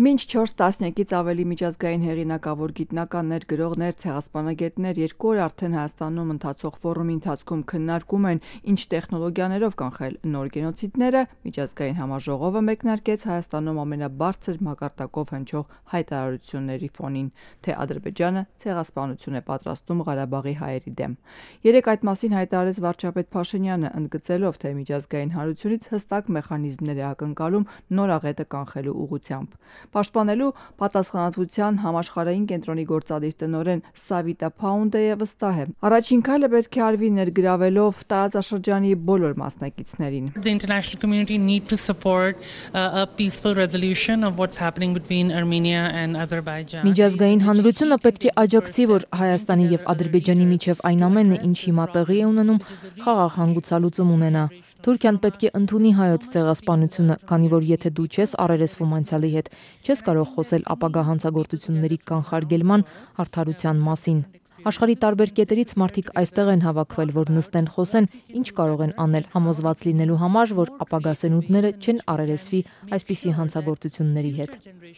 Մինչ 4 տասնյակից ավելի միջազգային հեղինակավոր գիտնականներ, գրողներ, ցեղասպանագետներ 2 օր արդեն Հայաստանում ընթացող ֆորումի ընթացքում քննարկում են ինչ տեխնոլոգիաներով կանխել նոր գենոցիդները, միջազգային համաժողովը մեկնարկեց Հայաստանում ամենաբարձր մակարդակով հնչող հայտարարությունների ֆոնին, թե Ադրբեջանը ցեղասպանություն է պատրաստում Ղարաբաղի հայերի դեմ։ Երեկ այդ մասին հայտարարեց վարչապետ Փաշինյանը, ընդգծելով, թե միջազգային հանրությունից հստակ մեխանիզմներ է ակնկալում նոր աղետը կանխելու ուղղությամբ։ Պաշտպանելու պատասխանատվության համաշխարհային կենտրոնի գործադիր տնօրեն Սավիտա Փաունդեը վստահ է։ Առաջին քայլը պետք է արվի ներգրավելով տարածաշրջանի բոլոր մասնակիցներին։ The international community need to support a peaceful resolution of what's happening between Armenia and Azerbaijan. Միջազգային հանրությունը պետք է աջակցի, որ Հայաստանի եւ Ադրբեջանի միջև այն ամենն է, ինչ հիմա տեղի է ունենում, խաղաղ հանգուցալուծում ունենա։ Թուրքիան պետք է ընդունի հայոց ցեղասպանությունը, քանի որ եթե դու չես առերեսվում անցյալի հետ, չես կարող խոսել ապագա հանցագործությունների կանխարգելման արդարության մասին։ Աշխարհի տարբեր կետերից մարդիկ այստեղ են հավաքվել, որ նստեն խոսեն, ինչ կարող են անել, համոզված լինելու համար, որ ապագա սերունդները չեն առերեսվի այսպիսի հանցագործությունների հետ։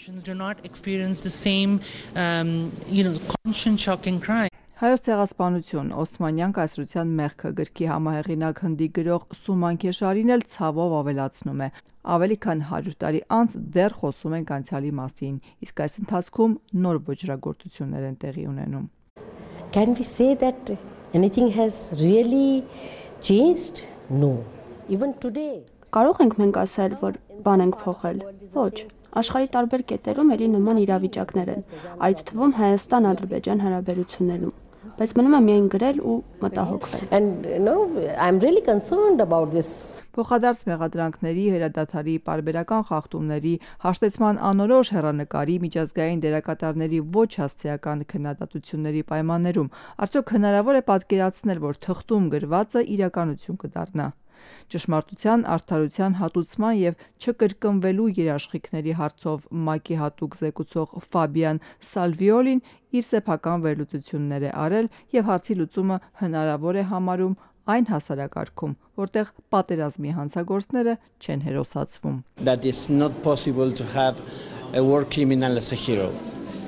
Հայոց ցեղասպանություն Օսմանյան կայսրության մեղքը գրքի համահեղինակ հնդի գրող Սուման Քեշարին էլ ցավով ավելացնում է։ Ավելի քան 100 տարի անց դեռ խոսում ենք անցյալի մասին, իսկ այս ընթացքում նոր ոճրագործություններ են տեղի ունենում։ Can we say that anything has really changed? No. Even today. Կարող ենք մենք ասել, որ բան ենք փոխել։ Ոչ, աշխարհի տարբեր կետերում էլի նման իրավիճակներ են, այդ թվում Հայաստան-Ադրբեջան հարաբերություններում, բայց մնում է միայն գրել ու մտահոգվել։ And I'm really concerned about this. Փոխադարձ մեղադրանքների, հրադադարի, պարբերական խախտումների, հաշտեցման անորոշ հեռանկարի, միջազգային դերակատարների ոչ հասցեական քննադատությունների պայմաններում արդյոք հնարավոր է պատկերացնել, որ թղթում գրվածը իրականություն կդառնա։ Ճշմարտության, արդարության հատուցման եւ չկրկնվելու երաշխիքների հարցով ՄԱԿ-ի հատուկ զեկուցող Ֆաբիան Սալվիոլին իր սեփական վերլուծություններ է արել եւ հարցի լուծումը հնարավոր է համարում այն հասարակարգում, որտեղ պատերազմի հանցագործները չեն հերոսացվում. That is not possible to have a war criminal as a hero.